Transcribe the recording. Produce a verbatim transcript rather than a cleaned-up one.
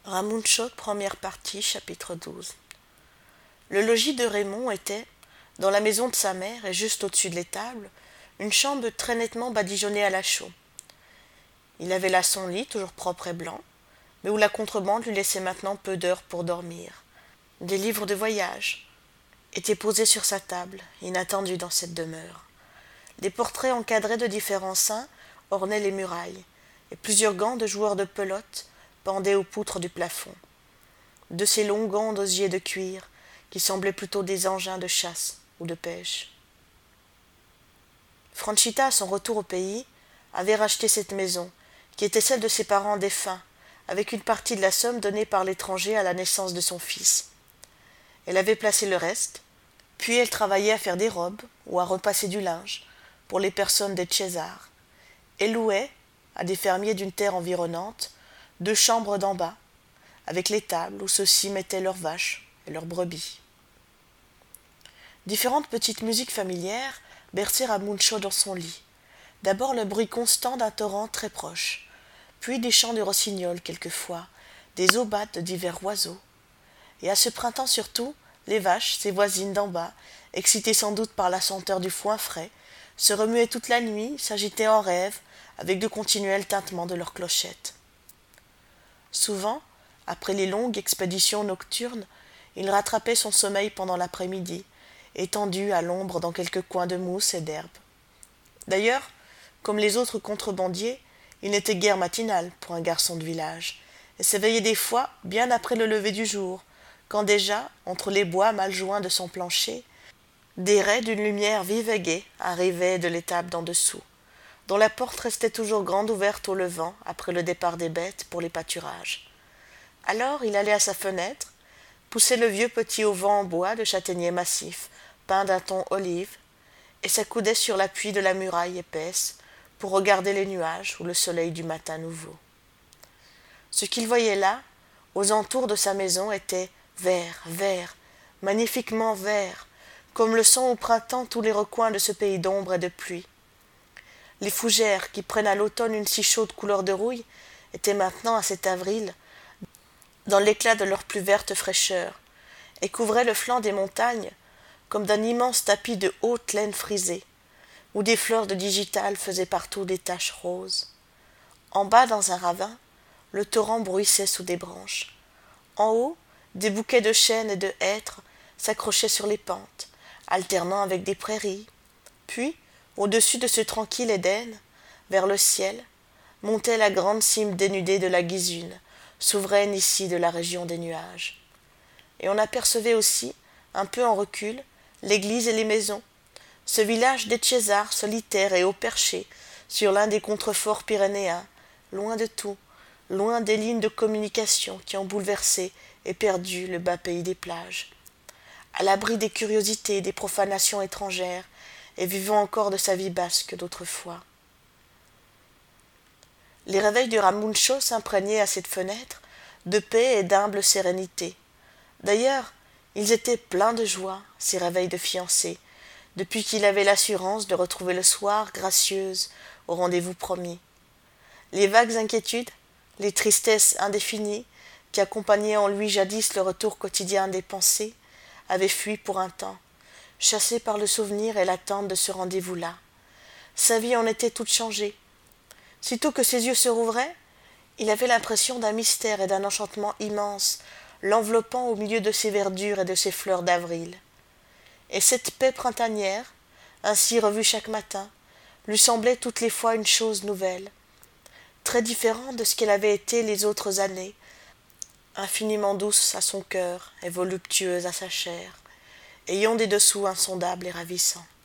Ramuncho, première partie, chapitre douze. Le logis de Raymond était, dans la maison de sa mère et juste au-dessus de l'étable, une chambre très nettement badigeonnée à la chaux. Il avait là son lit, toujours propre et blanc, mais où la contrebande lui laissait maintenant peu d'heures pour dormir. Des livres de voyage étaient posés sur sa table, inattendus dans cette demeure. Des portraits encadrés de différents saints ornaient les murailles, et plusieurs gants de joueurs de pelote pendaient aux poutres du plafond. De ces longs gants d'osier de cuir, qui semblaient plutôt des engins de chasse ou de pêche. Franchita, à son retour au pays, avait racheté cette maison, qui était celle de ses parents défunts, avec une partie de la somme donnée par l'étranger à la naissance de son fils. Elle avait placé le reste, puis elle travaillait à faire des robes ou à repasser du linge pour les personnes des Césars. Elle louait, à des fermiers d'une terre environnante, deux chambres d'en bas, avec les tables où ceux-ci mettaient leurs vaches et leurs brebis. Différentes petites musiques familières bercèrent Ramuncho dans son lit. D'abord le bruit constant d'un torrent très proche, puis des chants de rossignol quelquefois, des aubades de divers oiseaux. Et à ce printemps surtout, les vaches, ses voisines d'en bas, excitées sans doute par la senteur du foin frais, se remuaient toute la nuit, s'agitaient en rêve, avec de continuels tintements de leurs clochettes. Souvent, après les longues expéditions nocturnes, il rattrapait son sommeil pendant l'après-midi, étendu à l'ombre dans quelque coin de mousse et d'herbe. D'ailleurs, comme les autres contrebandiers, il n'était guère matinal pour un garçon de village, et s'éveillait des fois bien après le lever du jour, quand déjà, entre les bois mal joints de son plancher, des raies d'une lumière vive et gaie arrivaient de l'étable d'en dessous, dont la porte restait toujours grande ouverte au levant après le départ des bêtes pour les pâturages. Alors il allait à sa fenêtre, poussait le vieux petit auvent en bois de châtaignier massif, peint d'un ton olive, et s'accoudait sur l'appui de la muraille épaisse pour regarder les nuages ou le soleil du matin nouveau. Ce qu'il voyait là, aux entours de sa maison, était vert, vert, magnifiquement vert, comme le sont au printemps tous les recoins de ce pays d'ombre et de pluie. Les fougères, qui prennent à l'automne une si chaude couleur de rouille, étaient maintenant, à cet avril, dans l'éclat de leur plus verte fraîcheur, et couvraient le flanc des montagnes comme d'un immense tapis de haute laine frisée, où des fleurs de digital faisaient partout des taches roses. En bas, dans un ravin, le torrent bruissait sous des branches. En haut, des bouquets de chênes et de hêtres s'accrochaient sur les pentes, alternant avec des prairies. Puis, au-dessus de ce tranquille Éden, vers le ciel, montait la grande cime dénudée de la Ghisune, souveraine ici de la région des nuages. Et on apercevait aussi, un peu en recul, l'église et les maisons, ce village d'Etchezar solitaire et haut perché sur l'un des contreforts pyrénéens, loin de tout, loin des lignes de communication qui ont bouleversé et perdu le bas pays des plages, à l'abri des curiosités et des profanations étrangères, et vivant encore de sa vie basque d'autrefois. Les réveils du Ramuncho s'imprégnaient à cette fenêtre de paix et d'humble sérénité. D'ailleurs, ils étaient pleins de joie, ces réveils de fiancés, depuis qu'il avait l'assurance de retrouver le soir gracieuse au rendez-vous promis. Les vagues inquiétudes, les tristesses indéfinies, qui accompagnaient en lui jadis le retour quotidien des pensées, avaient fui pour un temps, chassés par le souvenir et l'attente de ce rendez-vous-là. Sa vie en était toute changée. Sitôt que ses yeux se rouvraient, il avait l'impression d'un mystère et d'un enchantement immense, l'enveloppant au milieu de ses verdures et de ses fleurs d'avril. Et cette paix printanière, ainsi revue chaque matin, lui semblait toutes les fois une chose nouvelle, très différente de ce qu'elle avait été les autres années, infiniment douce à son cœur et voluptueuse à sa chair, ayant des dessous insondables et ravissants.